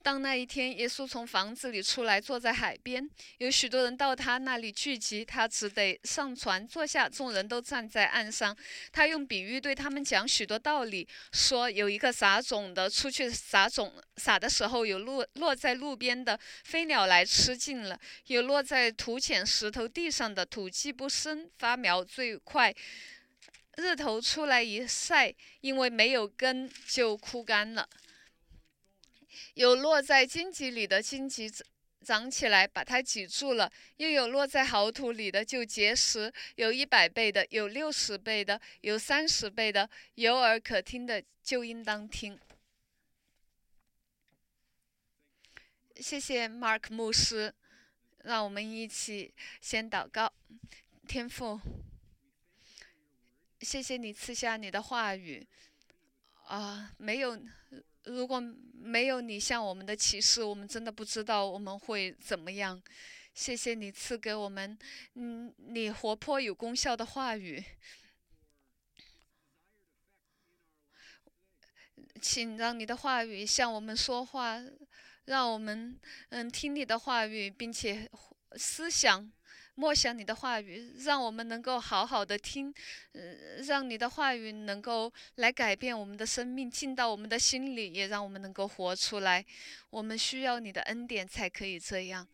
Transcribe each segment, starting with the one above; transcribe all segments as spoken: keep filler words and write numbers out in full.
当那一天，耶稣从房子里出来，坐在海边，有许多人到他那里聚集，他只得上船坐下，众人都站在岸上。他用比喻对他们讲许多道理，说有一个撒种的出去撒种，撒的时候有落落在路边的，飞鸟来吃尽了；有落在土浅石头地上的，土既不深，发苗最快，日头出来一晒，因为没有根就枯干了。有落在荆棘里的，荆棘长起来把它挤住了；又有落在好土里的，就结实，有一百倍的，有六十倍的，有三十倍的。有耳可听的就应当听。谢谢 Mark 牧师，让我们一起先祷告。天父，谢谢你赐下你的话语啊、没有如果没有你向我们的启示，我们真的不知道我们会怎么样。谢谢你赐给我们，嗯，你活泼有功效的话语，请让你的话语向我们说话，让我们嗯听你的话语，并且思想默想你的话语，让我们能够好好的听，呃，让你的话语能够来改变我们的生命，进到我们的心里，也让我们能够活出来。我们需要你的恩典才可以这样。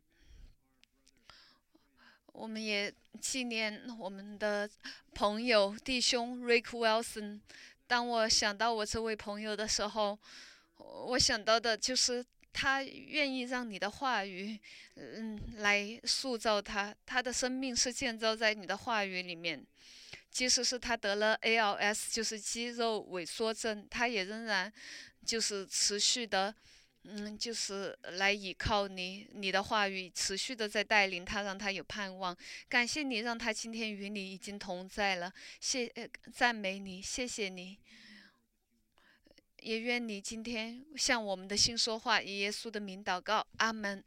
我们也纪念我们的朋友弟兄 Rick Wilson。当我想到我这位朋友的时候，我想到的就是他愿意让你的话语，嗯，来塑造他。他的生命是建造在你的话语里面。即使是他得了 A L S， 就是肌肉萎缩症，他也仍然就是持续的。嗯，就是来依靠你，你的话语持续的在带领他，让他有盼望。感谢你，让他今天与你已经同在了。谢，呃，赞美你，谢谢你。也愿你今天向我们的心说话，以耶稣的名祷告，阿门。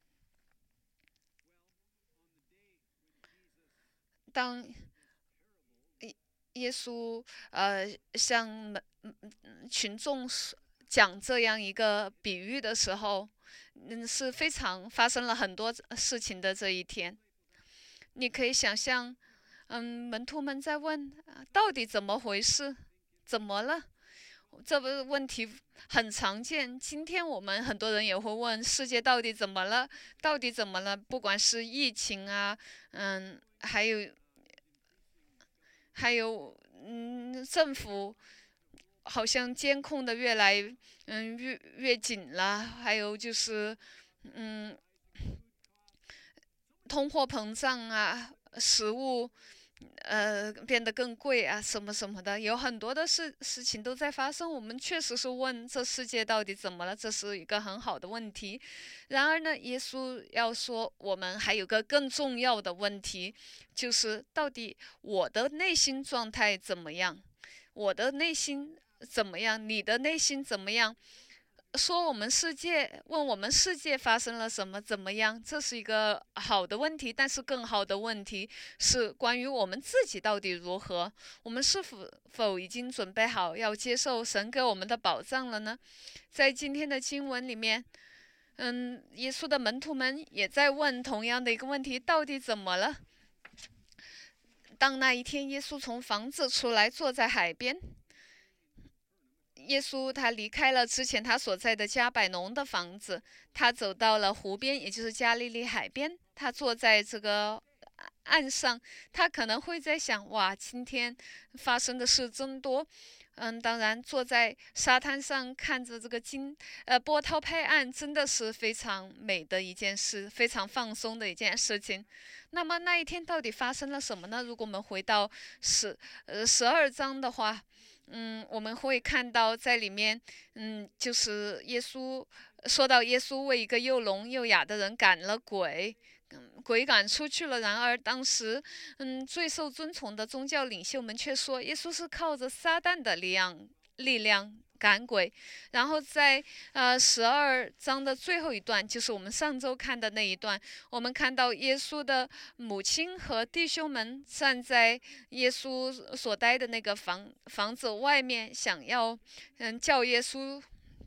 当耶稣呃向群众讲这样一个比喻的时候，嗯，是非常发生了很多事情的这一天。你可以想象，嗯，门徒们在问，到底怎么回事？怎么了？这个问题很常见。今天我们很多人也会问，世界到底怎么了？到底怎么了？不管是疫情啊，嗯，还有还有，嗯，政府好像监控的越来，嗯，越越紧了。还有就是，嗯，通货膨胀啊，食物呃变得更贵啊，什么什么的，有很多的事事情都在发生。我们确实是问这世界到底怎么了，这是一个很好的问题。然而呢，耶稣要说我们还有个更重要的问题，就是到底我的内心状态怎么样？我的内心怎么样？你的内心怎么样？说我们世界，问我们世界发生了什么，怎么样？这是一个好的问题，但是更好的问题是关于我们自己到底如何？我们是否否已经准备好要接受神给我们的保障了呢？在今天的经文里面，嗯，耶稣的门徒们也在问同样的一个问题：到底怎么了？当那一天，耶稣从房子出来，坐在海边。耶稣他离开了之前他所在的加百农的房子，他走到了湖边，也就是加利利海边。他坐在这个岸上，他可能会在想：哇，今天发生的事真多。嗯，当然，坐在沙滩上看着这个金呃波涛拍岸，真的是非常美的一件事，非常放松的一件事情。那么那一天到底发生了什么呢？如果我们回到十呃十二章的话，嗯，我们会看到在里面，嗯，就是耶稣说到耶稣为一个又聋又哑的人赶了鬼，嗯，鬼赶出去了。然而当时，嗯，最受尊崇的宗教领袖们却说，耶稣是靠着撒旦的力量力量赶鬼。然后在呃十二章的最后一段，就是我们上周看的那一段，我们看到耶稣的母亲和弟兄们站在耶稣所待的那个房房子外面，想要嗯叫耶稣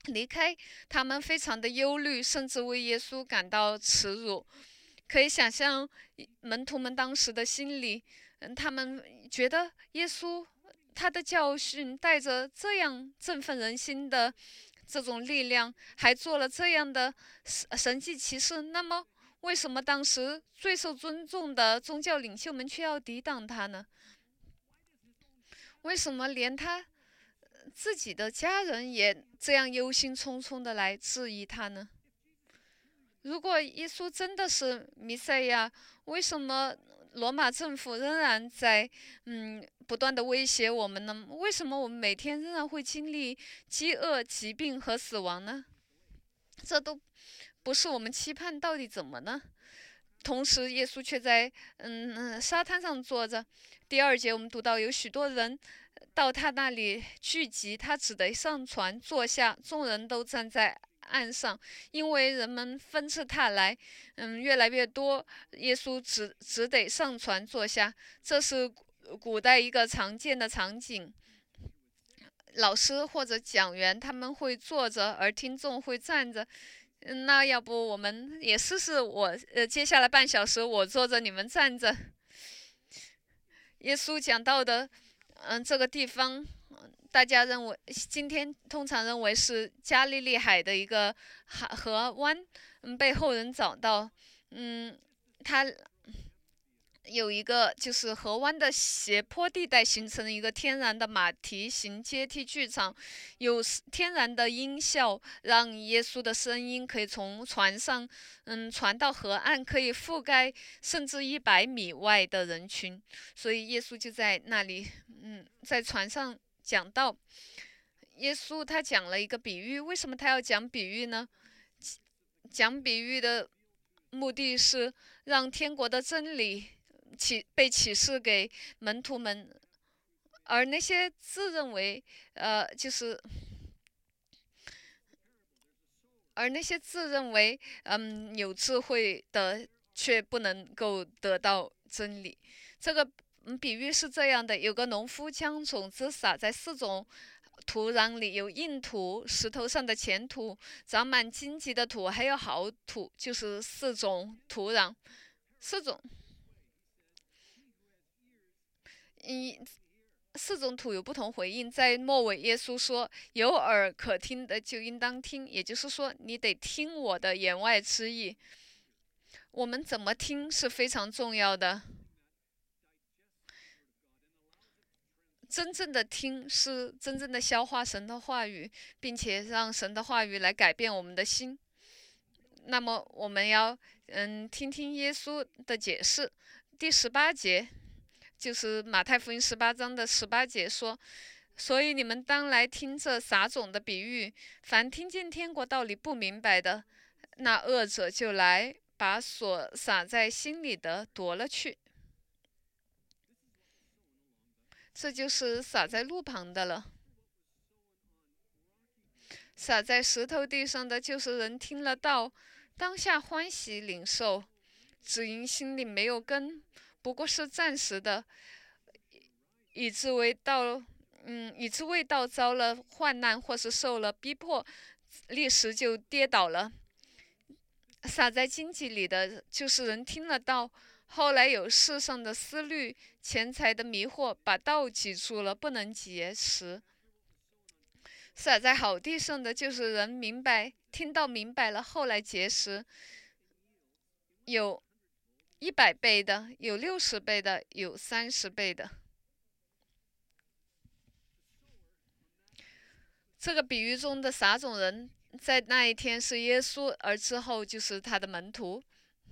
离开，他们非常的忧虑，甚至为耶稣感到耻辱。可以想象门徒们当时的心理，嗯，他们觉得耶稣他的教训带着这样振奋人心的这种力量，还做了这样的神迹奇事，那么为什么当时最受尊重的宗教领袖们却要抵挡他呢？为什么连他自己的家人也这样忧心忡忡的来质疑他呢？如果耶稣真的是弥赛亚，为什么罗马政府仍然在嗯不断的威胁我们呢？为什么我们每天仍然会经历饥饿、疾病和死亡呢？这都不是我们期盼，到底怎么呢？同时，耶稣却在嗯沙滩上坐着。第二节我们读到有许多人到他那里聚集，他只得上船坐下，众人都站在岸上，因为人们纷至沓来，嗯，越来越多，耶稣只只得上船坐下。这是古代一个常见的场景。老师或者讲员他们会坐着，而听众会站着。嗯，那要不我们也试试我？呃，接下来半小时我坐着，你们站着。耶稣讲到的，嗯，这个地方，大家认为今天通常认为是加利利海的一个海河湾，嗯，被后人找到，嗯，它有一个就是河湾的斜坡地带形成了一个天然的马蹄形阶梯剧场，有天然的音效，让耶稣的声音可以从船上嗯传到河岸，可以覆盖甚至一百米外的人群。所以耶稣就在那里嗯在船上讲道。耶稣他讲了一个比喻，为什么他要讲比喻呢？讲比喻的目的是让天国的真理启被启示给门徒们，而那些自认为呃就是而那些自认为嗯有智慧的，却不能够得到真理。这个嗯比喻是这样的：有个农夫将种子撒在四种土壤里，有硬土、石头上的浅土、长满荆棘的土，还有好土，就是四种土壤，四种。一四种土有不同回应。在末尾，耶稣说：“有耳可听的就应当听。”也就是说，你得听我的言外之意。我们怎么听是非常重要的。真正的听是真正的消化神的话语，并且让神的话语来改变我们的心。那么，我们要嗯听听耶稣的解释。第十八节。就是马太福音十八章的十八节说：“所以你们当来听这撒种的比喻。凡听见天国道理不明白的，那恶者就来，把所撒在心里的夺了去。”这就是撒在路旁的了。撒在石头地上的，就是人听了道，当下欢喜领受，只因心里没有根，不过是暂时的，以致为道，嗯，以致为道遭了患难，或是受了逼迫，立时就跌倒了。撒在荆棘里的，就是人听了道，后来有世上的思虑、钱财的迷惑，把道挤住了，不能结实。撒在好地上的，就是人明白，听到明白了，后来结实，有一百倍的，有六十倍的，有三十倍的。这个比喻中的撒种人，在那一天是耶稣，而之后就是他的门徒。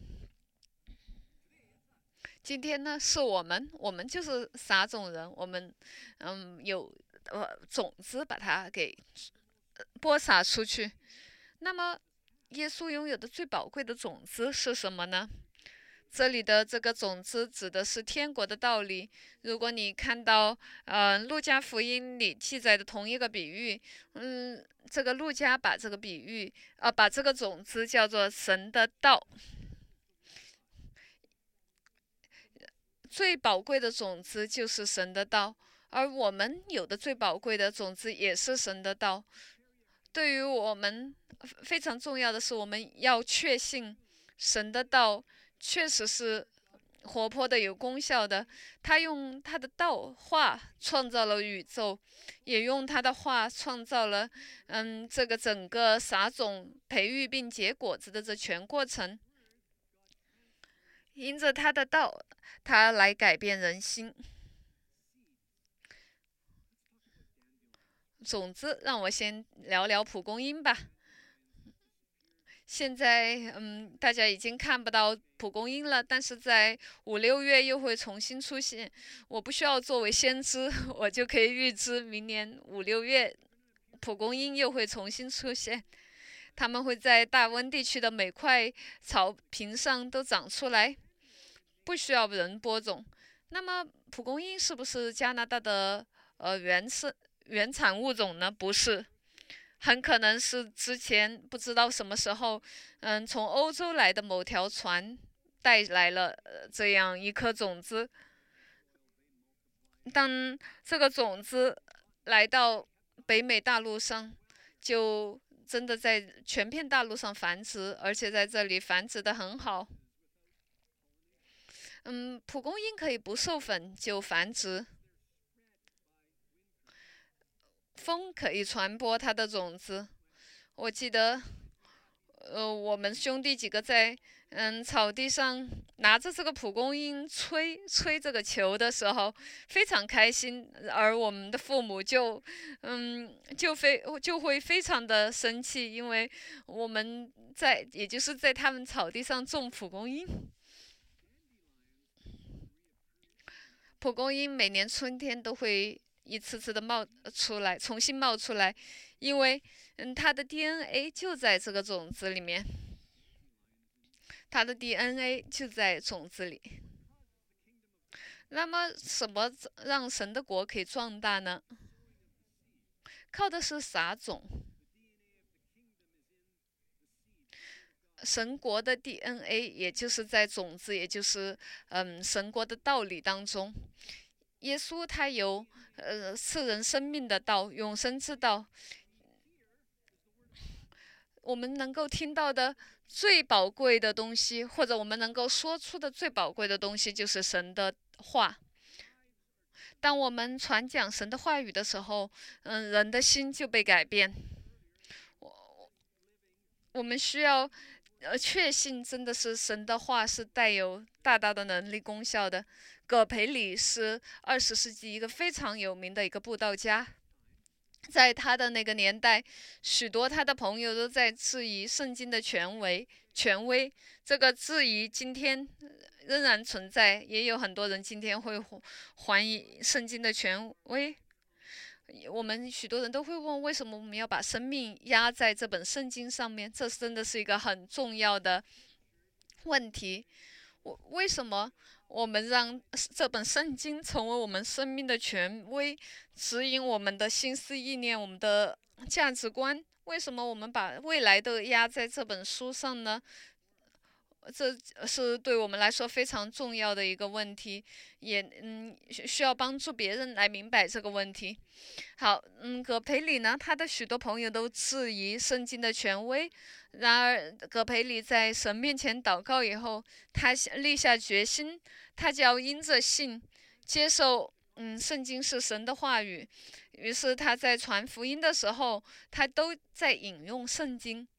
今天呢，是我们，我们就是撒种人，我们嗯有呃种子把它给播撒出去。那么，耶稣拥有的最宝贵的种子是什么呢？这里的这个种子指的是天国的道理。如果你看到呃路加福音里记载的同一个比喻，嗯，这个路加把这个比喻呃把这个种子叫做神的道。最宝贵的种子就是神的道，而我们有的最宝贵的种子也是神的道。 对于我们非常重要的是，我们要确信神的道确实是活泼的、有功效的。他用他的道话创造了宇宙，也用他的话创造了嗯这个整个撒种、培育并结果子的这全过程。因着他的道，他来改变人心。种子，让我先聊聊蒲公英吧。现在，嗯，大家已经看不到蒲公英了，但是在五六月又会重新出现。我不需要作为先知，我就可以预知明年五六月，蒲公英又会重新出现。它们会在大温地区的每块草坪上都长出来，不需要人播种。那么，蒲公英是不是加拿大的呃原生原产物种呢？不是。很可能是之前不知道什么时候，嗯，从欧洲来的某条船带来了呃这样一颗种子。当这个种子来到北美大陆上，就真的在全片大陆上繁殖，而且在这里繁殖的很好。嗯，蒲公英可以不授粉就繁殖，风可以传播它的种子。我记得，呃，我们兄弟几个在嗯草地上拿着这个蒲公英吹吹这个球的时候，非常开心，而我们的父母就嗯就非就会非常的生气，因为我们在也就是在他们草地上种蒲公英。蒲公英每年春天都会一次次的冒出来，重新冒出来，因为嗯它的 D N A 就在这个种子里面。它的 D N A 就在种子里。那么，什么让神的国可以壮大呢？靠的是撒种。神国的 D N A 也就是在种子，也就是嗯神国的道理当中。耶稣他有呃赐人生命的道，永生之道。我们能够听到的最宝贵的东西，或者我们能够说出的最宝贵的东西，就是神的话。当我们传讲神的话语的时候，嗯，人的心就被改变。我我们需要呃确信，真的是神的话是带有大大的能力功效的。葛培理是二十世纪一个非常有名的一个布道家。在他的那个年代，许多他的朋友都在质疑圣经的权威。权威这个质疑今天仍然存在，也有很多人今天会怀疑圣经的权威。我们许多人都会问，为什么我们要把生命压在这本圣经上面？这真的是一个很重要的问题。我为什么我们让这本圣经成为我们生命的权威，指引我们的心思意念、我们的价值观？为什么我们把未来都压在这本书上呢？这是对我们来说非常重要的一个问题，也嗯需要帮助别人来明白这个问题。好，嗯，葛培理呢，他的许多朋友都质疑圣经的权威。然而，葛培理在神面前祷告以后，他立下决心，他就要因着信接受，嗯，圣经是神的话语。于是他在传福音的时候，他都在引用圣经。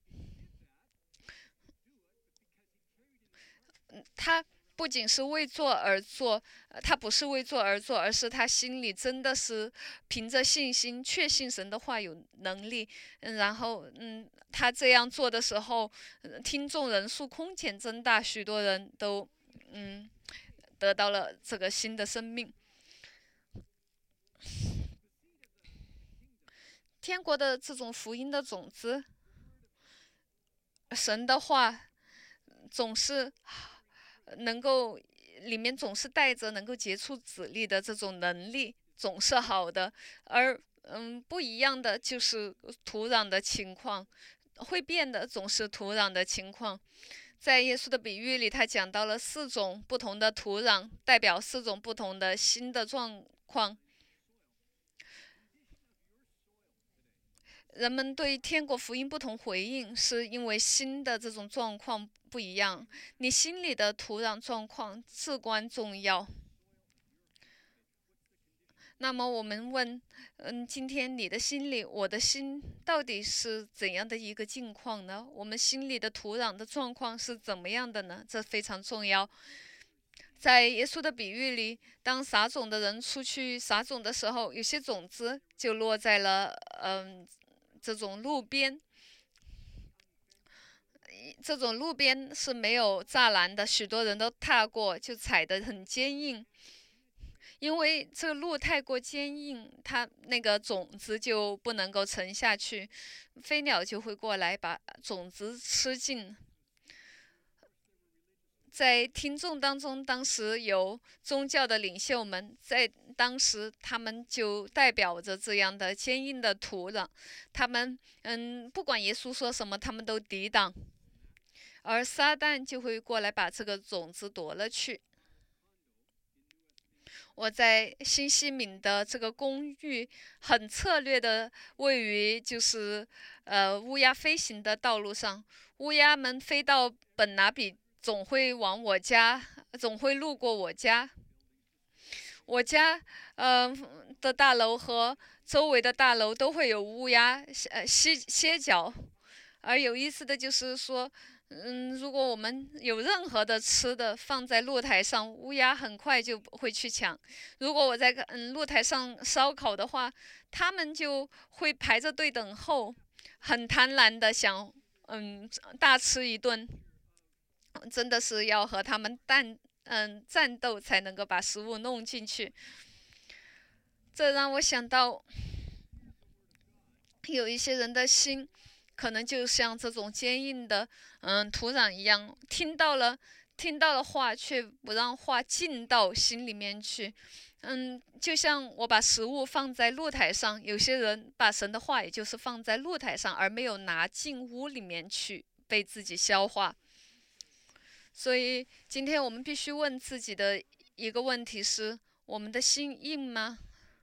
他不仅是为做而做，他不是为做而做，而是他心里真的是凭着信心，确信神的话有能力。嗯，然后，嗯，他这样做的时候，听众人数空前增大，许多人都，嗯，得到了这个新的生命。天国的这种福音的种子，神的话总是能够，里面总是带着能够结出籽粒的这种能力，总是好的。而嗯，不一样的就是土壤的情况，会变的总是土壤的情况。在耶稣的比喻里，他讲到了四种不同的土壤，代表四种不同的新的状况。 人们对天国福音不同回应，是因为心的这种状况不一样。你心里的土壤状况至关重要。那么我们问，嗯，今天你的心里，我的心到底是怎样的一个境况呢？我们心里的土壤的状况是怎么样的呢？这非常重要。在耶稣的比喻里，当撒种的人出去撒种的时候，有些种子就落在了嗯这种路边。这种路边是没有栅栏的，许多人都踏过，就踩得很坚硬。因为这个路太过坚硬，它那个种子就不能够沉下去，飞鸟就会过来把种子吃尽。在听众当中，当时有宗教的领袖们，在当时他们就代表着这样的坚硬的土壤，他们嗯，不管耶稣说什么，他们都抵挡，而撒旦就会过来把这个种子夺了去。我在新西敏的这个公寓，很策略的位于就是呃乌鸦飞行的道路上，乌鸦们飞到本拿比，总会往我家，总会路过我家。我家呃的大楼和周围的大楼都会有乌鸦呃歇歇脚，而有意思的就是说。嗯，如果我们有任何的吃的放在露台上，乌鸦很快就会去抢。如果我在嗯露台上烧烤的话，它们就会排着队等候，很贪婪的想嗯大吃一顿。真的是要和他们战嗯战斗才能够把食物弄进去。这让我想到，有一些人的心。可能就像这种坚硬的，嗯，土壤一样，听到了，听到了话，却不让话进到心里面去。嗯，就像我把食物放在露台上，有些人把神的话，也就是放在露台上，而没有拿进屋里面去被自己消化。所以，今天我们必须问自己的一个问题是：我们的心硬吗？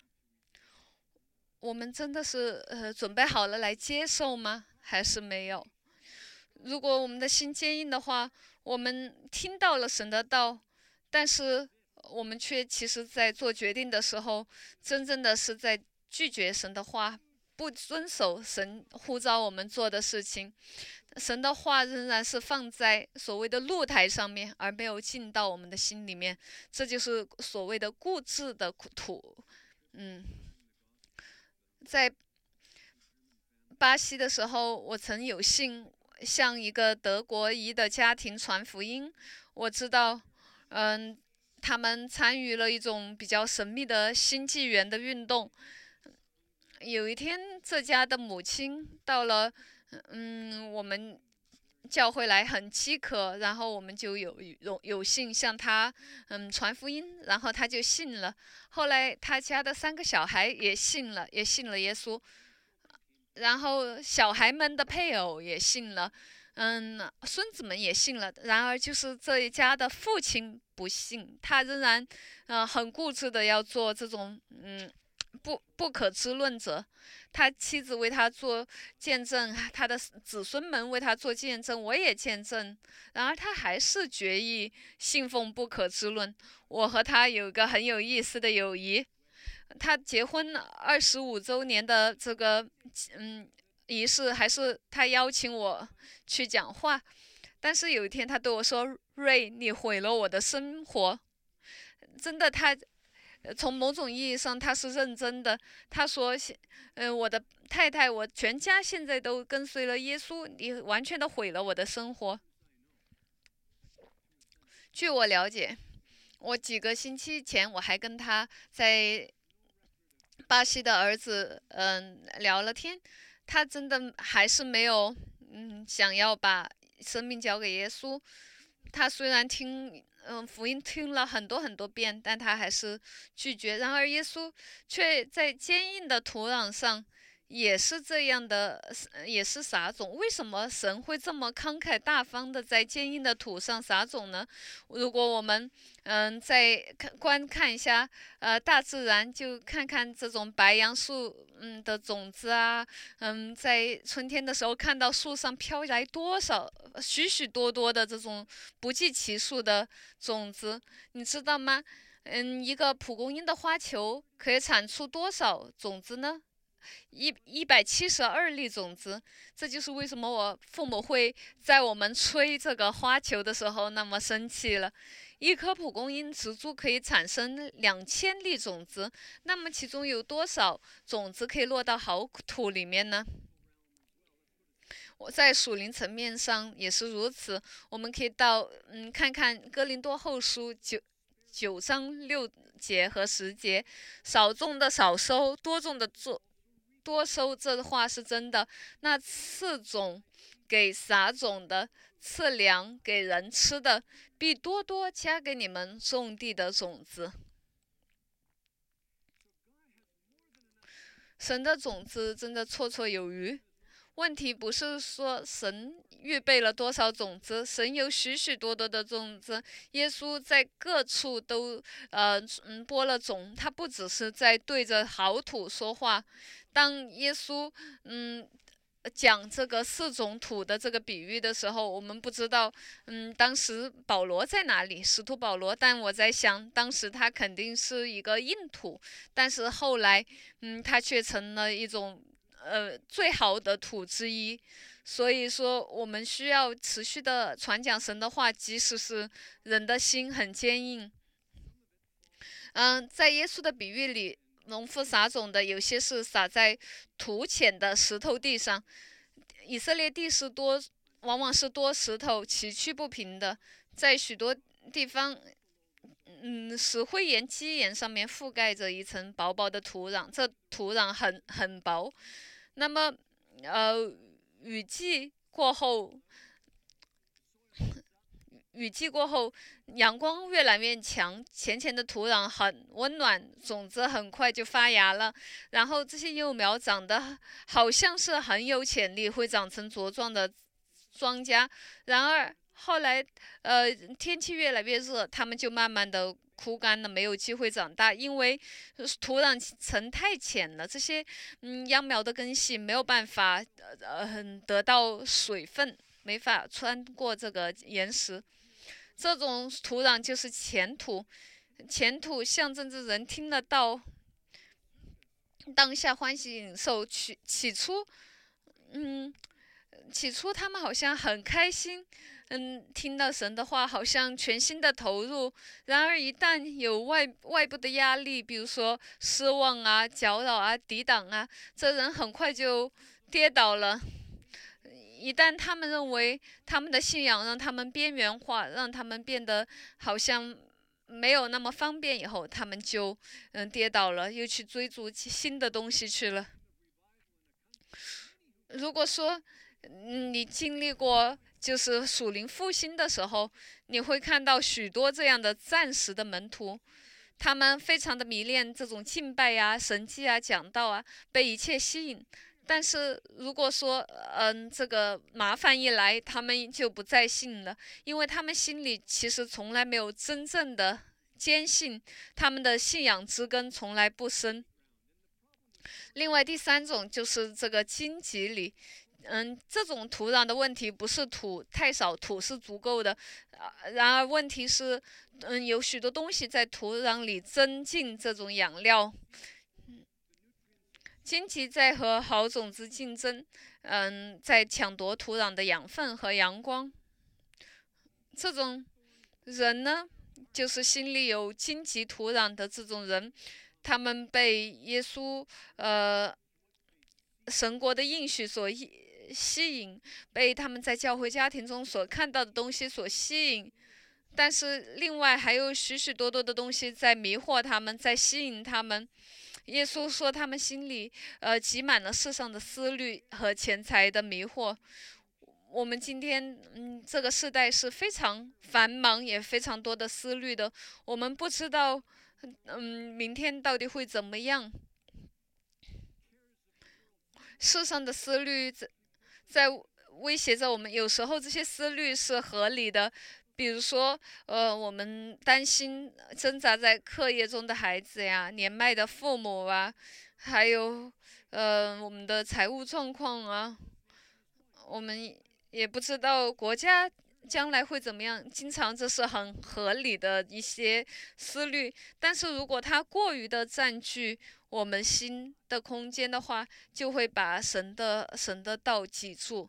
我们真的是呃准备好了来接受吗？还是没有？如果我们的心坚硬的话，我们听到了神的道，但是我们却其实在做决定的时候，真正的是在拒绝神的话，不遵守神呼召我们做的事情。神的话仍然是放在所谓的露台上面，而没有进到我们的心里面，这就是所谓的固执的土。嗯，在巴西的时候，我曾有幸向一个德国裔的家庭传福音。我知道，嗯，他们参与了一种比较神秘的新纪元的运动。有一天，这家的母亲到了，嗯，我们教会来很饥渴，然后我们就有有有幸向他嗯传福音，然后他就信了。后来他家的三个小孩也信了，也信了耶稣。然后小孩们的配偶也信了，嗯，孙子们也信了。然而，就是这一家的父亲不信，他仍然，呃，很固执的要做这种，嗯，不不可知论者。他妻子为他做见证，他的子孙们为他做见证，我也见证。然而，他还是决意信奉不可知论。我和他有一个很有意思的友谊。他结婚二十五周年的这个嗯仪式，还是他邀请我去讲话。但是有一天他对我说：“瑞，你毁了我的生活。”真的，他从某种意义上他是认真的。他说：“嗯、呃，我的太太，我全家现在都跟随了耶稣，你完全的毁了我的生活。”据我了解，我几个星期前我还跟他在巴西的儿子，嗯，聊了天。他真的还是没有，嗯，想要把生命交给耶稣。他虽然听，嗯，福音听了很多很多遍，但他还是拒绝。然而耶稣却在坚硬的土壤上也是这样的，呃也是撒种。为什么神会这么慷慨大方的在坚硬的土上撒种呢？如果我们嗯再看观看一下呃大自然，就看看这种白杨树嗯的种子啊，嗯在春天的时候看到树上飘来多少许许多多的这种不计其数的种子，你知道吗？嗯，一个蒲公英的花球可以产出多少种子呢？一一百七十二粒种子，这就是为什么我父母会在我们吹这个花球的时候那么生气了。一棵蒲公英植株可以产生两千粒种子，那么其中有多少种子可以落到好土里面呢？我在属灵层面上也是如此，我们可以到嗯看看哥林多后书九九章六节和十节，少种的少收，多种的做多收，这话是真的。那赐种给撒种的，赐粮给人吃的，必多多加给你们种地的种子。神的种子真的绰绰有余。问题不是说神预备了多少种子，神有许许多多的种子。耶稣在各处都呃嗯播了种，他不只是在对着好土说话。当耶稣嗯讲这个四种土的这个比喻的时候，我们不知道，嗯，当时保罗在哪里，使徒保罗，但我在想，当时他肯定是一个硬土，但是后来，嗯，他却成了一种呃最好的土之一。所以说，我们需要持续的传讲神的话，即使是人的心很坚硬。嗯，在耶稣的比喻里，农夫撒种的有些是撒在土浅的石头地上。以色列地是多，往往是多石头、崎岖不平的，在许多地方，嗯，石灰岩基岩上面覆盖着一层薄薄的土壤，这土壤很很薄。那么，呃，雨季过后，雨季过后，阳光越来越强，浅浅的土壤很温暖，种子很快就发芽了。然后这些幼苗长得好像是很有潜力，会长成茁壮的庄稼。然而后来，呃，天气越来越热，它们就慢慢的枯干了，没有机会长大，因为土壤层太浅了，这些嗯秧苗的根系没有办法呃呃得到水分，没法穿过这个岩石。这种土壤就是前土，前土象征着人听得到，当下欢喜领受。起起初，嗯，起初他们好像很开心，嗯，听到神的话，好像全心的投入。然而，一旦有外外部的压力，比如说失望啊、搅扰啊、抵挡啊，这人很快就跌倒了。一旦他们认为他们的信仰让他们边缘化，让他们变得好像没有那么方便以后，他们就嗯跌倒了，又去追逐新的东西去了。如果说嗯你经历过就是属灵复兴的时候，你会看到许多这样的暂时的门徒，他们非常的迷恋这种敬拜呀、神迹啊、讲道啊，被一切吸引。但是如果说，嗯，这个麻烦一来，他们就不再信了，因为他们心里其实从来没有真正的坚信，他们的信仰之根从来不深。另外，第三种就是这个荆棘里，嗯，这种土壤的问题不是土太少，土是足够的，啊，然而问题是，嗯，有许多东西在土壤里增进这种养料。荆棘在和好种子竞争，嗯，在抢夺土壤的养分和阳光。这种人呢，就是心里有荆棘土壤的这种人，他们被耶稣呃神国的应许所吸引，被他们在教会家庭中所看到的东西所吸引。但是另外还有许许多多的东西在迷惑他们，在吸引他们。耶稣说，他们心里呃挤满了世上的思虑和钱财的迷惑。我们今天，嗯，这个时代是非常繁忙，也非常多的思虑的。我们不知道，嗯，明天到底会怎么样。 世上的思虑在在威胁着我们，有时候这些思虑是合理的。比如说，呃，我们担心挣扎在课业中的孩子呀，年迈的父母啊，还有，呃，我们的财务状况啊，我们也不知道国家将来会怎么样，经常这是很合理的一些思虑。但是如果它过于的占据我们心的空间的话，就会把神的神的道挤住。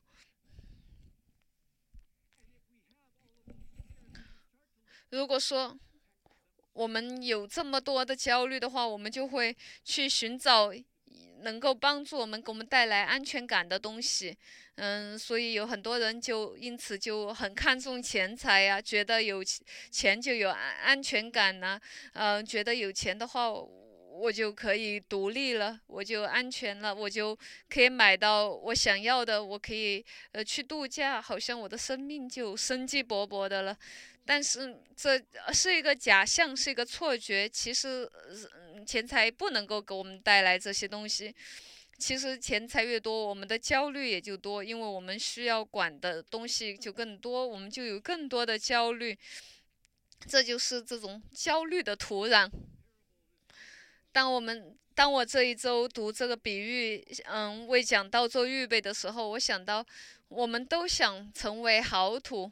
如果说我们有这么多的焦虑的话，我们就会去寻找能够帮助我们、给我们带来安全感的东西。嗯，所以有很多人就因此就很看重钱财呀、觉得有钱就有安安全感呐、嗯、觉得有钱的话。我就可以独立了，我就安全了，我就可以买到我想要的，我可以呃去度假，好像我的生命就生机勃勃的了。但是这是一个假象，是一个错觉。其实，呃钱财不能够给我们带来这些东西。其实钱财越多，我们的焦虑也就多，因为我们需要管的东西就更多，我们就有更多的焦虑。这就是这种焦虑的土壤。当我们当我这一周读这个比喻，嗯，为讲道做预备的时候，我想到我们都想成为好土，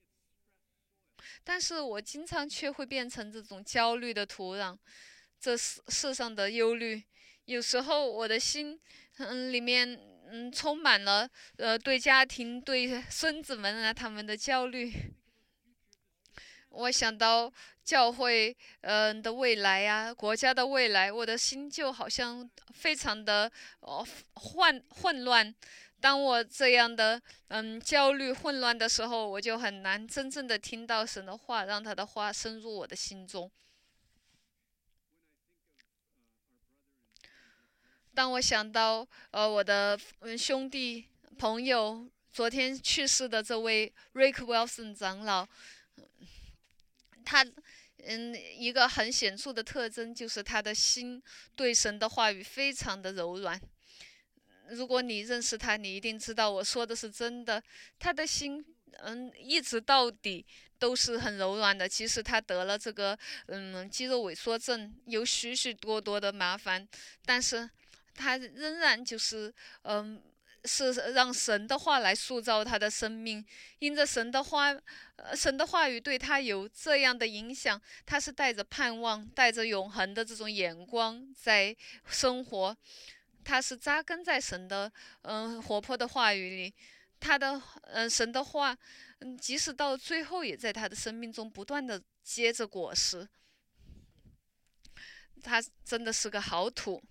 但是我经常却会变成这种焦虑的土壤，这世世上的忧虑。有时候我的心，嗯，里面嗯充满了呃对家庭、对孙子们啊他们的焦虑。我想到教会嗯、呃的未来呀、国家的未来，我的心就好像非常的哦混混乱。当我这样的嗯焦虑混乱的时候，我就很难真正的听到神的话，让他的话深入我的心中。当我想到呃我的嗯兄弟朋友昨天去世的这位 Rick Wilson 长老，他嗯一个很显著的特征就是他的心对神的话语非常的柔软。如果你认识他，你一定知道我说的是真的。他的心，嗯，一直到底都是很柔软的。即使他得了这个，嗯，肌肉萎缩症，有许许多多的麻烦，但是他仍然就是，嗯，是让神的话来塑造他的生命。因着神的话，呃，神的话语对他有这样的影响，他是带着盼望、带着永恒的这种眼光在生活。他是扎根在神的嗯、呃活泼的话语里，他的嗯、呃神的话，嗯即使到最后也在他的生命中不断的结着果实。他真的是个好土。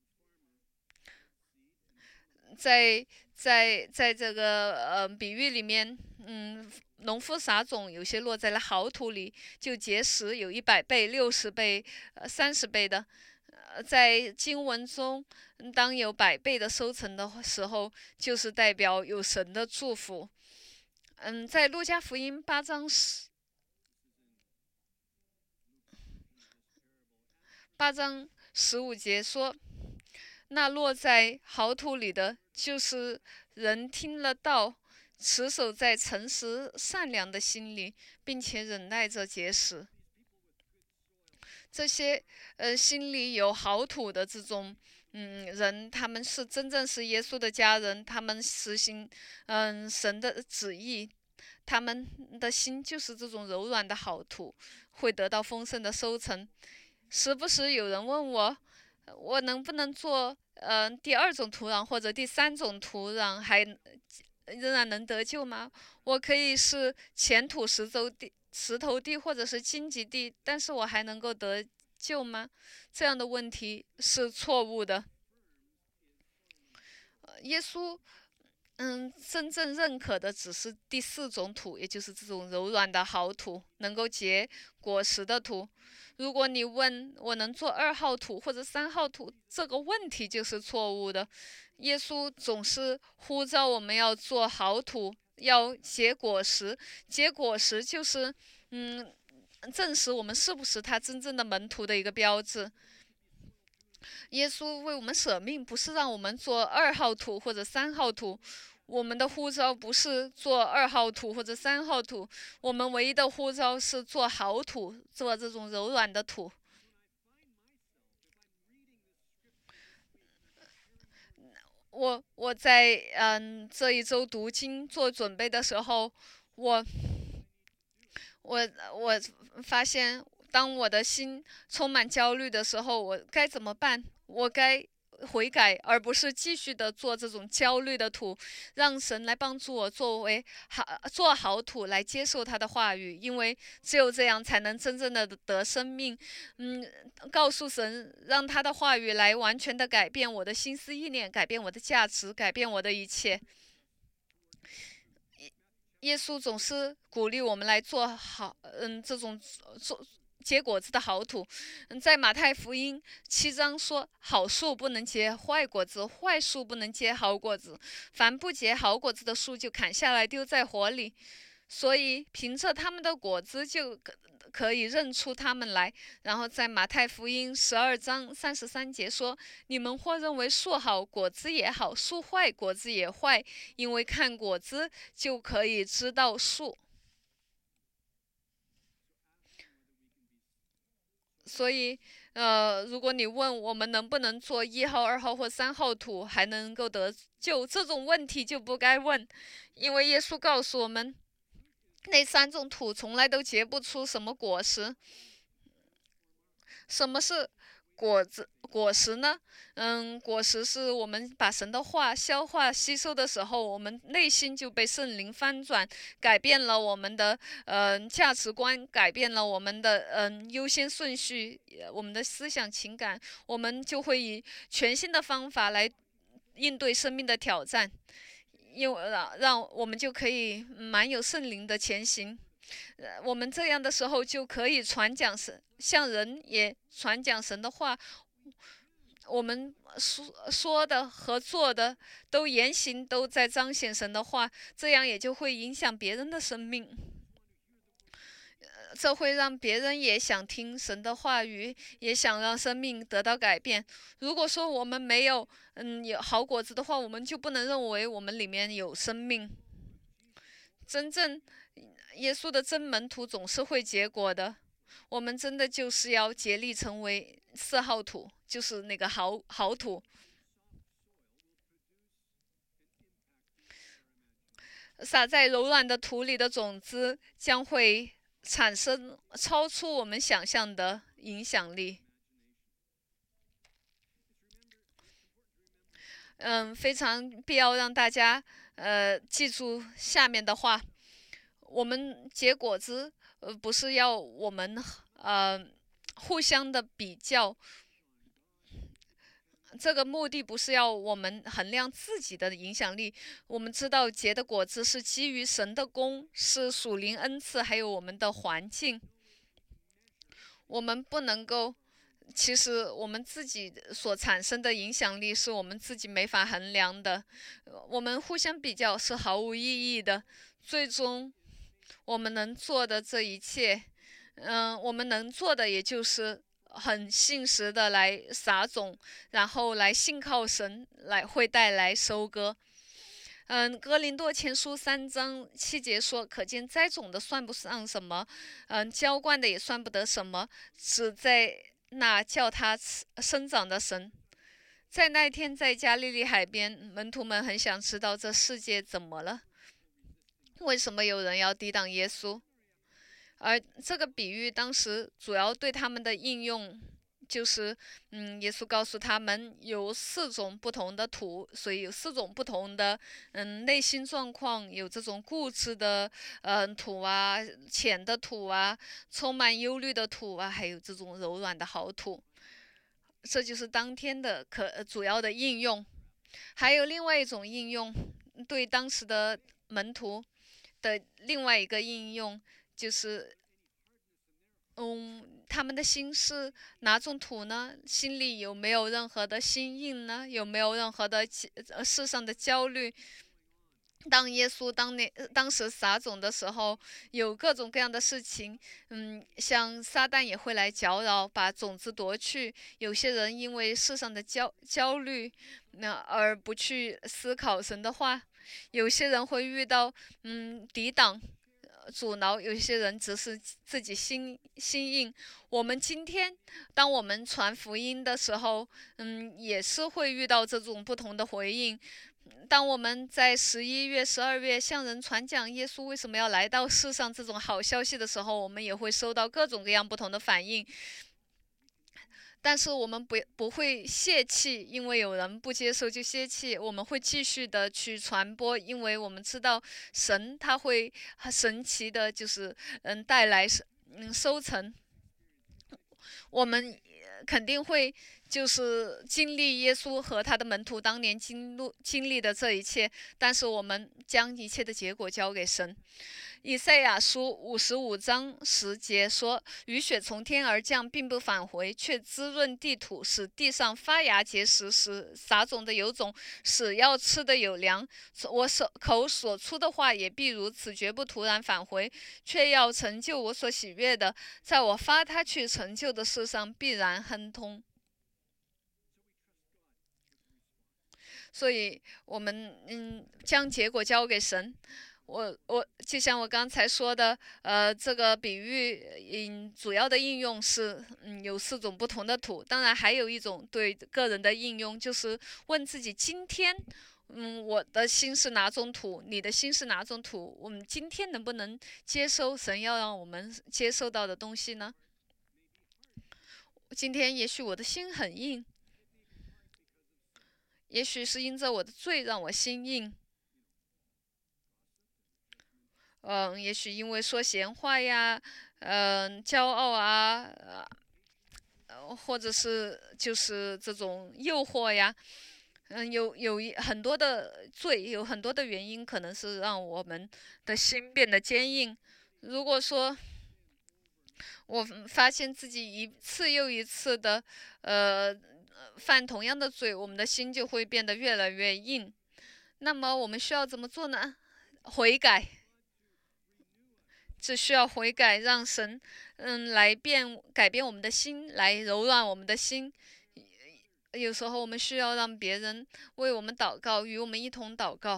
在在在这个呃比喻里面，嗯，农夫撒种，有些落在了好土里，就结实，有一百倍、六十倍、呃三十倍的。呃，在经文中，嗯当有百倍的收成的时候，就是代表有神的祝福。嗯，在路加福音八章十八章十五节说，那落在好土里的，就是人听了道，持守在诚实善良的心里，并且忍耐着结实。这些呃心里有好土的这种嗯人，他们是真正是耶稣的家人，他们实行嗯神的旨意，他们的心就是这种柔软的好土，会得到丰盛的收成。时不时有人问我，我能不能做呃第二种土壤或者第三种土壤，还仍然能得救吗？我可以是前土石洲地、石头地或者是荆棘地，但是我还能够得救吗？这样的问题是错误的。呃耶稣嗯，真正认可的只是第四种土，也就是这种柔软的好土，能够结果实的土。如果你问我能做二号土或者三号土，这个问题就是错误的。耶稣总是呼召我们要做好土，要结果实。结果实就是，嗯，证实我们是不是他真正的门徒的一个标志。 耶稣为我们舍命，不是让我们做二号土或者三号土。我们的呼召不是做二号土或者三号土，我们唯一的呼召是做好土，做这种柔软的土。我我在嗯这一周读经做准备的时候，我我我发现，当我的心充满焦虑的时候，我该怎么办？我该悔改，而不是继续的做这种焦虑的土，让神来帮助我作为好做好土来接受他的话语，因为只有这样才能真正的得生命。嗯，告诉神，让他的话语来完全的改变我的心思意念，改变我的价值，改变我的一切。耶稣总是鼓励我们来做好，嗯，这种做结果子的好土。嗯，在马太福音七章说，好树不能结坏果子，坏树不能结好果子，凡不结好果子的树就砍下来丢在火里。所以凭着他们的果子就可以认出他们来。然后在马太福音十二章三十三节说：“你们或认为树好，果子也好；树坏，果子也坏。因为看果子就可以知道树。”所以，呃，如果你问我们能不能做一号、二号或三号土，还能够得救，这种问题就不该问，因为耶稣告诉我们，那三种土从来都结不出什么果实。什么是果子果实呢？嗯，果实是我们把神的话消化吸收的时候，我们内心就被圣灵翻转，改变了我们的嗯、呃、价值观，改变了我们的嗯、呃、优先顺序，我们的思想情感，我们就会以全新的方法来应对生命的挑战，因为让让我们就可以满有圣灵的前行。呃，我们这样的时候就可以传讲神，向人也传讲神的话。我们说说的和做的都言行都在彰显神的话，这样也就会影响别人的生命。这会让别人也想听神的话语，也想让生命得到改变。如果说我们没有嗯有好果子的话，我们就不能认为我们里面有生命。真正耶稣的真门徒总是会结果的。我们真的就是要竭力成为四号土，就是那个好好土。撒在柔软的土里的种子将会产生超出我们想象的影响力。嗯，非常必要让大家呃记住下面的话。我们结果子，呃，不是要我们呃互相的比较，这个目的不是要我们衡量自己的影响力。我们知道结的果子是基于神的功，是属灵恩赐，还有我们的环境。我们不能够，其实我们自己所产生的影响力是我们自己没法衡量的。我们互相比较是毫无意义的。最终，我们能做的这一切，嗯、呃，我们能做的也就是很信实的来撒种，然后来信靠神，来会带来收割。嗯，哥林多前书三章七节说：可见栽种的算不上什么，嗯，浇灌的也算不得什么，只在那叫他生长的神。在那一天，在加利利海边，门徒们很想知道这世界怎么了，为什么有人要抵挡耶稣？而这个比喻当时主要对他们的应用，就是，嗯，耶稣告诉他们有四种不同的土，所以有四种不同的，嗯，内心状况，有这种固执的，嗯，土啊，浅的土啊，充满忧虑的土啊，还有这种柔软的好土。这就是当天的可主要的应用。还有另外一种应用，对当时的门徒的另外一个应用就是，嗯，他们的心是哪种土呢？心里有没有任何的心硬呢？有没有任何的呃世上的焦虑？ 当耶稣当年当时撒种的时候，有各种各样的事情，嗯，像撒旦也会来搅扰，把种子夺去。有些人因为世上的焦焦虑，那而不去思考神的话；有些人会遇到嗯抵挡、呃阻挠；有些人只是自己心心硬。我们今天当我们传福音的时候，嗯，也是会遇到这种不同的回应。当我们在十一月、十二月向人传讲耶稣为什么要来到世上这种好消息的时候，我们也会收到各种各样不同的反应。但是我们不不会泄气，因为有人不接受就泄气。我们会继续的去传播，因为我们知道神他会很神奇的，就是嗯带来嗯收成。我们肯定会就是经历耶稣和他的门徒当年经历经历的这一切，但是我们将一切的结果交给神。以赛亚书五十五章十节说：“雨雪从天而降，并不返回，却滋润地土，使地上发芽结实，使撒种的有种，使要吃的有粮。我手口所出的话也必如此，绝不突然返回，却要成就我所喜悦的，在我发他去成就的事上必然亨通。”所以，我们嗯将结果交给神。我我就像我刚才说的，呃，这个比喻，嗯，主要的应用是，嗯，有四种不同的土，当然还有一种对个人的应用，就是问自己今天，嗯，我的心是哪种土，你的心是哪种土，我们今天能不能接收神要让我们接受到的东西呢？今天也许我的心很硬，也许是因着我的罪让我心硬。嗯，也许因为说闲话呀，嗯，骄傲啊，呃，或者是就是这种诱惑呀，嗯，有有一很多的罪，有很多的原因，可能是让我们的心变得坚硬。如果说我发现自己一次又一次的，呃，犯同样的罪，我们的心就会变得越来越硬。那么我们需要怎么做呢？悔改。只需要悔改，让神，嗯，来变改变我们的心，来柔软我们的心。有时候我们需要让别人为我们祷告，与我们一同祷告。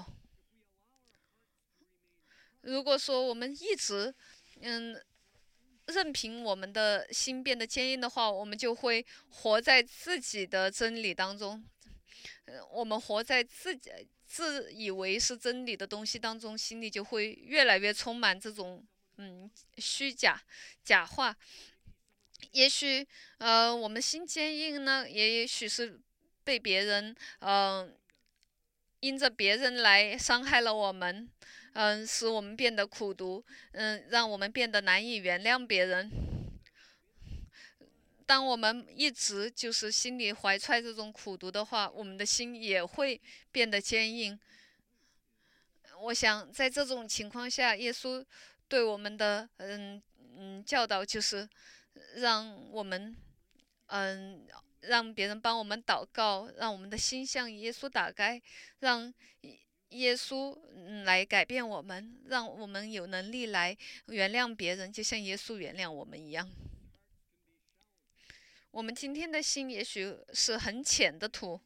如果说我们一直，嗯，任凭我们的心变得坚硬的话，我们就会活在自己的真理当中。呃我们活在自己自以为是真理的东西当中，心里就会越来越充满这种嗯虚假假话。也许呃我们心坚硬呢，也也许是被别人嗯、呃因着别人来伤害了我们，嗯、使我们变得苦毒，嗯、让我们变得难以原谅别人。当我们一直就是心里怀揣这种苦毒的话，我们的心也会变得坚硬。我想在这种情况下，耶稣对我们的嗯嗯教导就是让我们嗯让别人帮我们祷告，让我们的心向耶稣打开，让耶稣嗯来改变我们，让我们有能力来原谅别人，就像耶稣原谅我们一样。我们今天的心也许是很浅的土，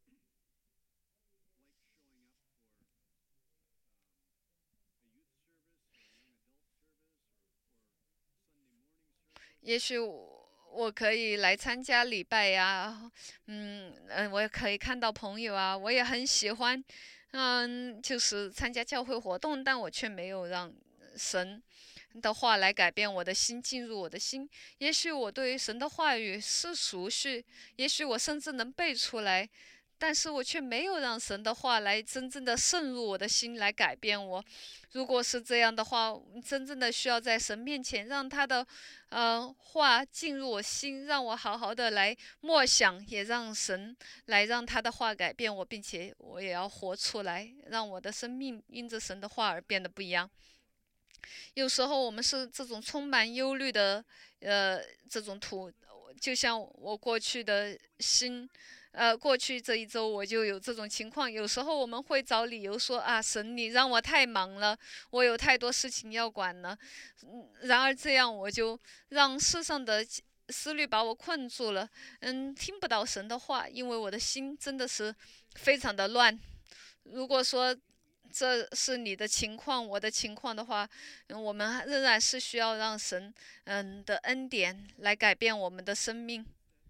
也许我我可以来参加礼拜呀，嗯嗯，呃我也可以看到朋友啊，我也很喜欢，嗯，就是参加教会活动，但我却没有让神的话来改变我的心，进入我的心。也许我对于神的话语是熟悉，也许我甚至能背出来，但是我却没有让神的话来真正的渗入我的心，来改变我。如果是这样的话，真正的需要在神面前，让他的呃话进入我心，让我好好的来默想，也让神来让他的话改变我，并且我也要活出来，让我的生命因着神的话而变得不一样。有时候我们是这种充满忧虑的，呃，这种土， 就像我过去的心，呃，过去这一周我就有这种情况。有时候我们会找理由说啊，神，你让我太忙了，我有太多事情要管了。嗯，然而这样我就让世上的思虑把我困住了，嗯，听不到神的话，因为我的心真的是非常的乱。如果说这是你的情况，我的情况的话，嗯，我们仍然是需要让神，嗯的恩典来改变我们的生命。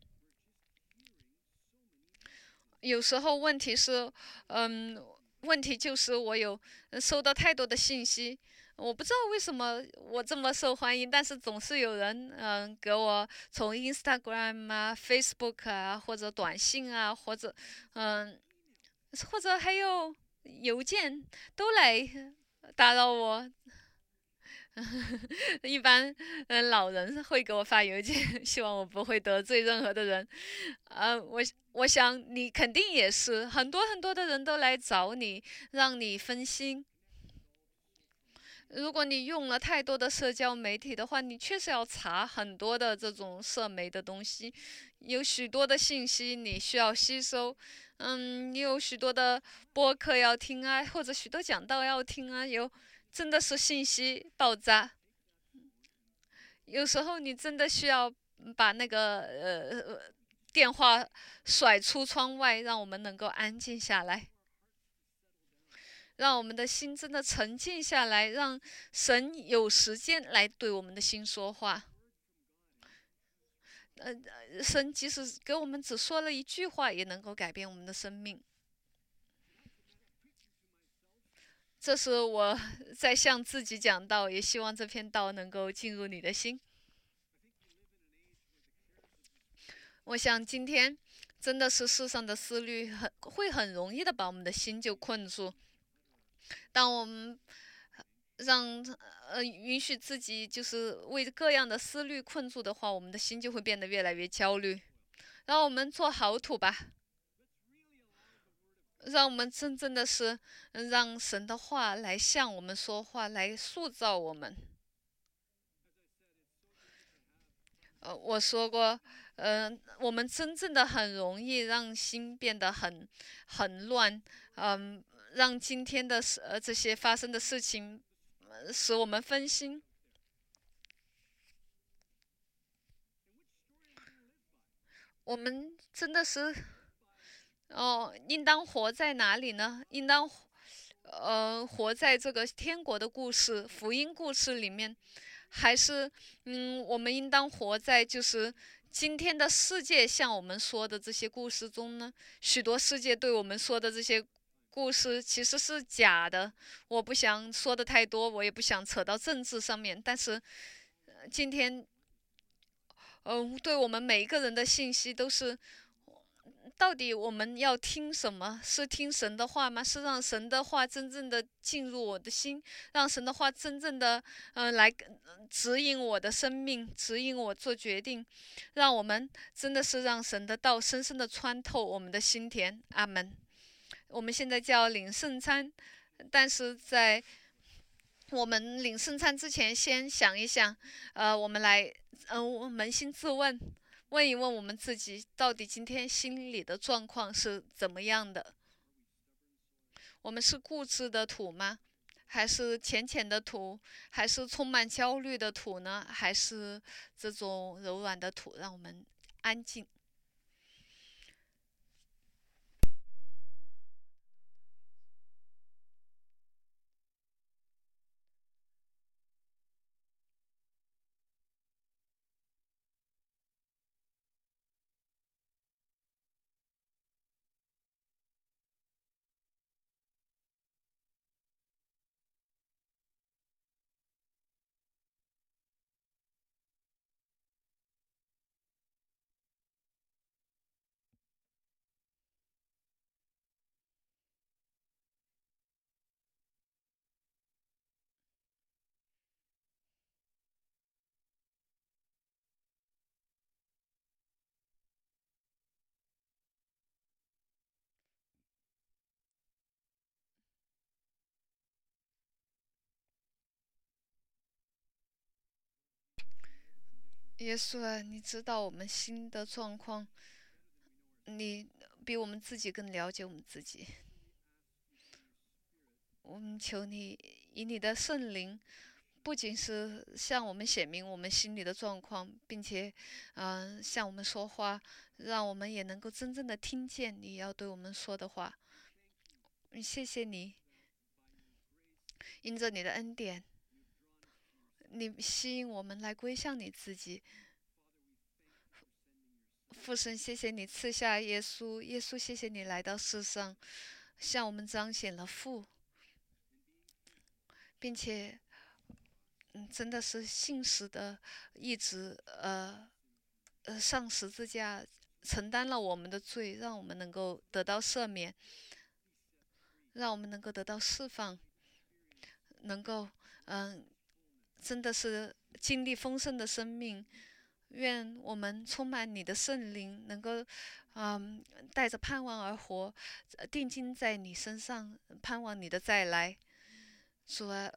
有时候问题是，嗯，问题就是我有呃收到太多的信息，我不知道为什么我这么受欢迎，但是总是有人嗯给我从 Instagram 啊、Facebook 啊，或者短信啊，或者嗯，或者还有邮件都来打扰我。一般，嗯，老人会给我发邮件，希望我不会得罪任何的人。呃，我我想你肯定也是，很多很多的人都来找你，让你分心。如果你用了太多的社交媒体的话，你确实要查很多的这种社媒的东西，有许多的信息你需要吸收。嗯，你有许多的播客要听啊，或者许多讲道要听啊，有真的是信息爆炸。有时候你真的需要把那个呃呃电话甩出窗外，让我们能够安静下来，让我们的心真的沉静下来，让神有时间来对我们的心说话。呃，神即使给我们只说了一句话，也能够改变我们的生命。这是我在向自己讲道，也希望这篇道能够进入你的心。我想今天真的是世上的思虑很会很容易的把我们的心就困住。当我们让呃允许自己就是为各样的思虑困住的话，我们的心就会变得越来越焦虑。让我们做好土吧，让我们真正的是让神的话来向我们说话，来塑造我们。呃，我说过，嗯、呃，我们真正的很容易让心变得很很乱，嗯、让今天的事呃这些发生的事情，呃使我们分心。我们真的是，哦，应当活在哪里呢？应当，呃，活在这个天国的故事、福音故事里面，还是，嗯，我们应当活在就是今天的世界向我们说的这些故事中呢？许多世界对我们说的这些故事其实是假的。我不想说的太多，我也不想扯到政治上面，但是，呃今天，嗯、对我们每一个人的信息都是。到底我们要听什么？是听神的话吗？是让神的话真正的进入我的心，让神的话真正的呃来指引我的生命，指引我做决定，让我们真的是让神的道深深的穿透我们的心田。阿门。我们现在叫领圣餐，但是在我们领圣餐之前，先想一想，呃，我们来，嗯、呃，扪心自问，问一问我们自己，到底今天心里的状况是怎么样的？我们是固执的土吗？还是浅浅的土？还是充满焦虑的土呢？还是这种柔软的土，让我们安静？ 耶稣啊，你知道我们心的状况，你比我们自己更了解我们自己。我们求你以你的圣灵，不仅是向我们显明我们心里的状况，并且，嗯、呃向我们说话，让我们也能够真正的听见你要对我们说的话。嗯谢谢你，因着你的恩典，你吸引我们来归向你自己。父神，谢谢你赐下耶稣，耶稣，谢谢你来到世上，向我们彰显了父，并且，嗯，真的是信实的，一直呃呃上十字架承担了我们的罪，让我们能够得到赦免，让我们能够得到释放，能够嗯、真的是经历丰盛的生命。愿我们充满你的圣灵，能够嗯、带着盼望而活，呃定睛在你身上，盼望你的再来。主啊，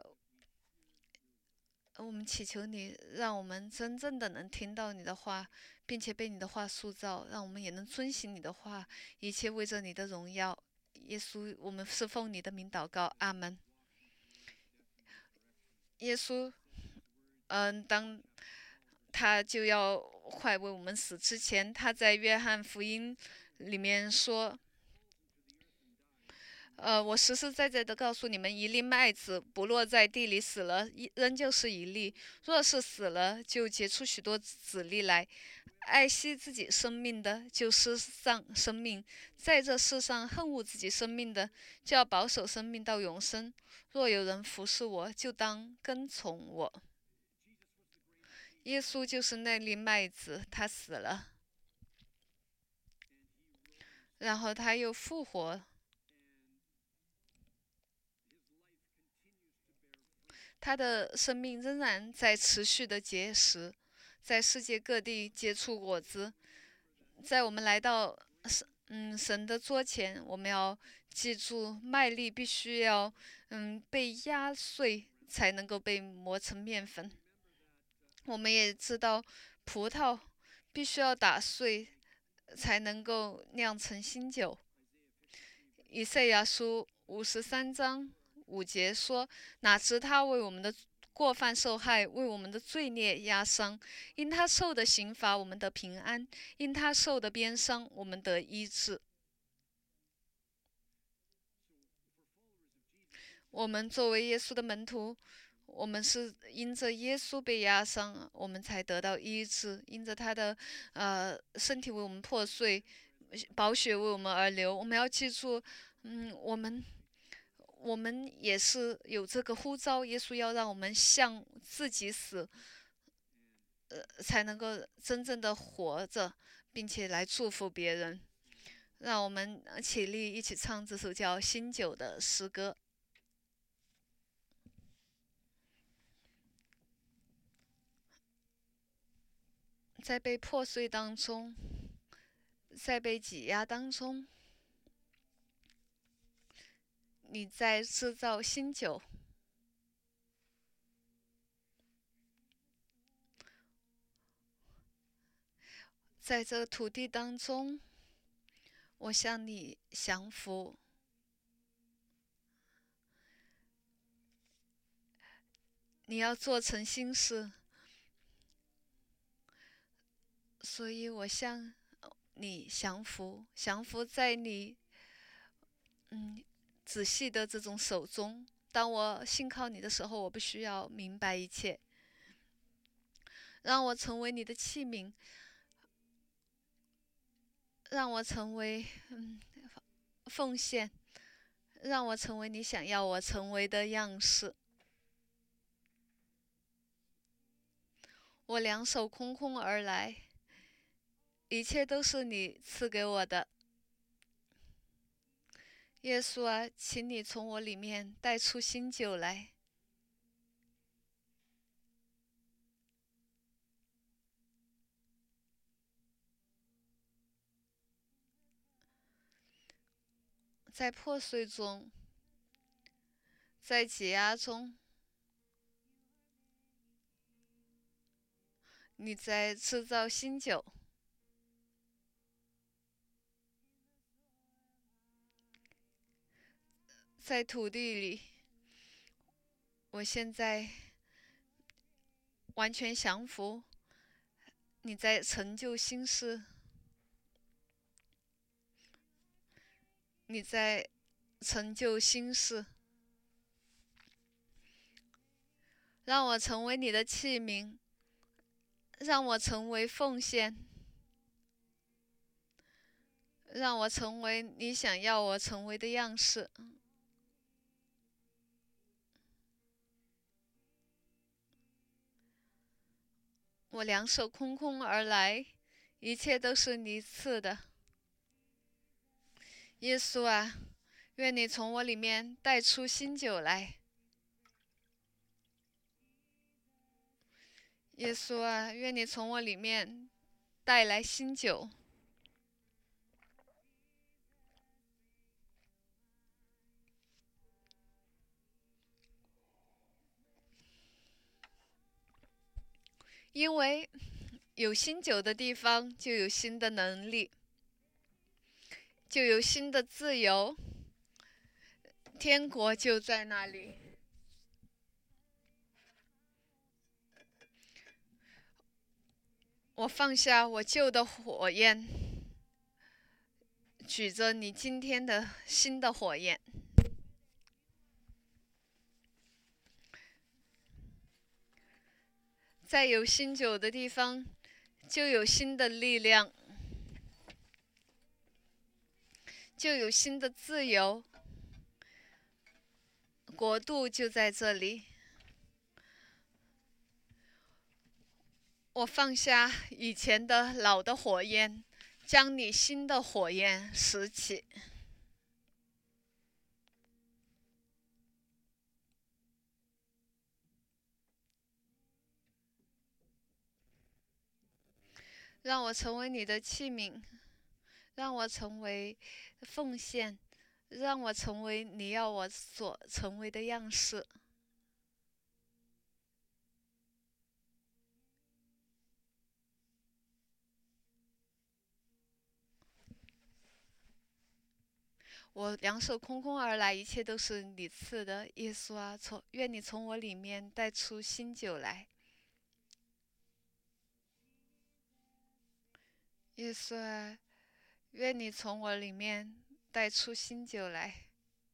我们祈求你，让我们真正的能听到你的话，并且被你的话塑造，让我们也能遵行你的话，一切为着你的荣耀。耶稣，我们是奉你的名祷告，阿门。耶稣，嗯，当他就要快为我们死之前，他在约翰福音里面说：呃，我实实在在的告诉你们，一粒麦子不落在地里死了，一仍旧是一粒；若是死了，就结出许多子粒来。爱惜自己生命的，就失丧生命；在这世上恨恶自己生命的，就要保守生命到永生。若有人服侍我，就当跟从我。耶稣就是那粒麦子，他死了，然后他又复活，他的生命仍然在持续的结实，在世界各地结出果子。在我们来到神嗯神的桌前，我们要记住，麦粒必须要嗯被压碎，才能够被磨成面粉。我们也知道，葡萄必须要打碎，才能够酿成新酒。以赛亚书五十三章五节说：哪知他为我们的过犯受害，为我们的罪孽压伤。因他受的刑罚，我们得平安；因他受的鞭伤，我们得医治。我们作为耶稣的门徒，我们是因着耶稣被压伤，我们才得到医治；因着他的呃身体为我们破碎，宝血为我们而流。我们要记住，嗯，我们我们也是有这个呼召，耶稣要让我们向自己死，呃，才能够真正的活着，并且来祝福别人。让我们呃起立，一起唱这首叫《新酒》的诗歌。在被破碎当中，在被挤压当中，你在制造新酒。在这土地当中，我向你降服。你要做成新事，所以我向你降服，降服在你嗯仔细的这种手中。当我信靠你的时候，我不需要明白一切，让我成为你的器皿，让我成为嗯奉献，让我成为你想要我成为的样式。我两手空空而来，一切都是你赐给我的。耶稣啊，请你从我里面带出新酒来。在破碎中，在挤压中， 你在制造新酒，在土地里，我现在完全降服，你在成就新事，你在成就新事，让我成为你的器皿，让我成为奉献，让我成为你想要我成为的样式。我两手空空而来，一切都是你赐的。耶稣啊，愿你从我里面带出新酒来。耶稣啊，愿你从我里面带来新酒。因为有新酒的地方，就有新的能力，就有新的自由。天国就在那里。我放下我旧的火焰，举着你今天的新的火焰。在有新酒的地方，就有新的力量，就有新的自由。国度就在这里。我放下以前的老的火焰，将你新的火焰拾起。让我成为你的器皿，让我成为奉献，让我成为你要我所成为的样式。我两手空空而来，一切都是你赐的。耶稣啊，从愿你从我里面带出新酒来。耶稣啊，愿你从我里面带出新酒来。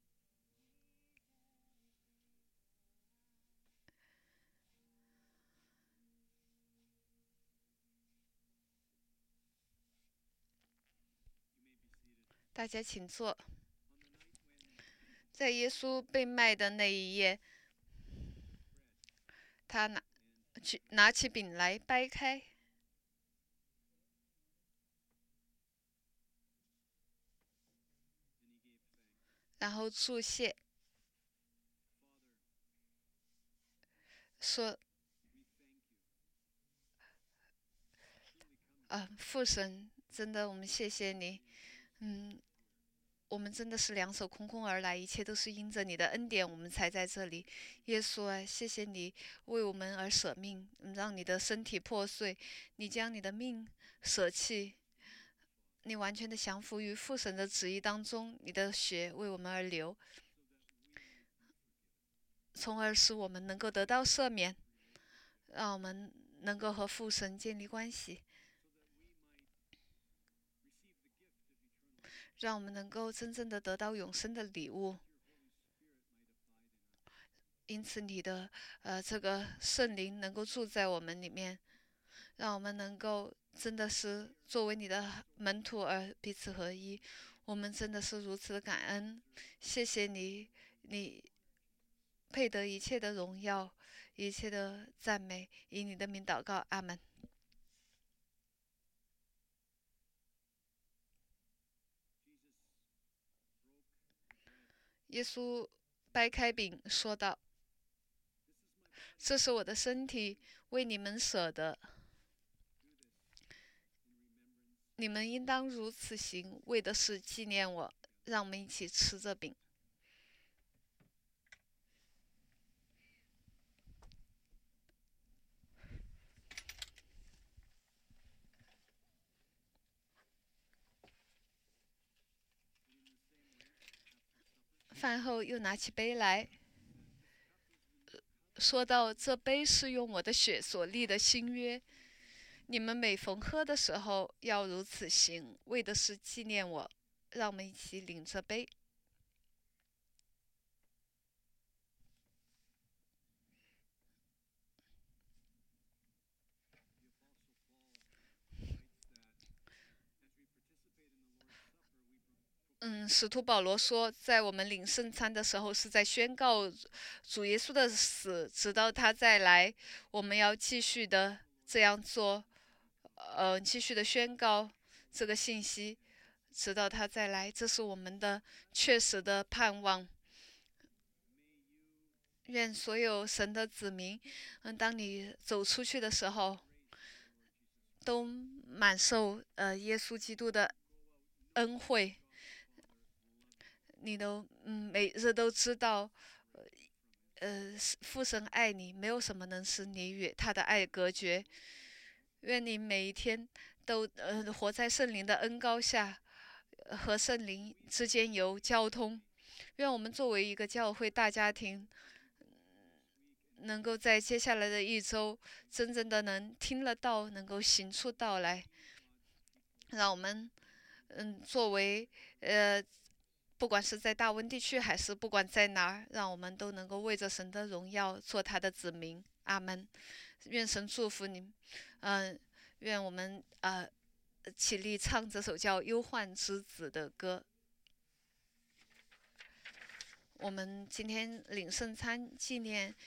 大家请坐。在耶稣被卖的那一夜，他拿去拿起饼来掰开，然后祝谢，说：“啊，父神，真的，我们谢谢你，嗯。”我们真的是两手空空而来，一切都是因着你的恩典，我们才在这里。耶稣啊，谢谢你为我们而舍命，让你的身体破碎，你将你的命舍弃，你完全的降服于父神的旨意当中，你的血为我们而流，从而使我们能够得到赦免，让我们能够和父神建立关系。让我们能够真正的得到永生的礼物。因此，你的呃这个圣灵能够住在我们里面，让我们能够真的是作为你的门徒而彼此合一。我们真的是如此的感恩，谢谢你，你配得一切的荣耀，一切的赞美，以你的名祷告，阿门。耶稣掰开饼说道：“这是我的身体，为你们舍的。你们应当如此行，为的是纪念我。”让我们一起吃这饼。 饭后又拿起杯来，说到这杯是用我的血所立的新约，你们每逢喝的时候要如此行，为的是纪念我。让我们一起领这杯。嗯，使徒保罗说，在我们领圣餐的时候，是在宣告主耶稣的死，直到他再来。我们要继续的这样做，呃，继续的宣告这个信息，直到他再来。这是我们的确实的盼望。愿所有神的子民，嗯，当你走出去的时候，都满受呃耶稣基督的恩惠。你都嗯每日都知道，呃父神爱你，没有什么能使你与他的爱隔绝。愿你每一天都呃活在圣灵的恩膏下，呃和圣灵之间有交通。愿我们作为一个教会大家庭，能够在接下来的一周，真正的能听了道，能够行出道来。让我们嗯作为呃。不管是在大温地区，还是不管在哪儿，让我们都能够为着神的荣耀做他的子民。阿门。愿神祝福你。嗯、呃，愿我们呃起立唱这首叫《忧患之子》的歌。我们今天领圣餐纪念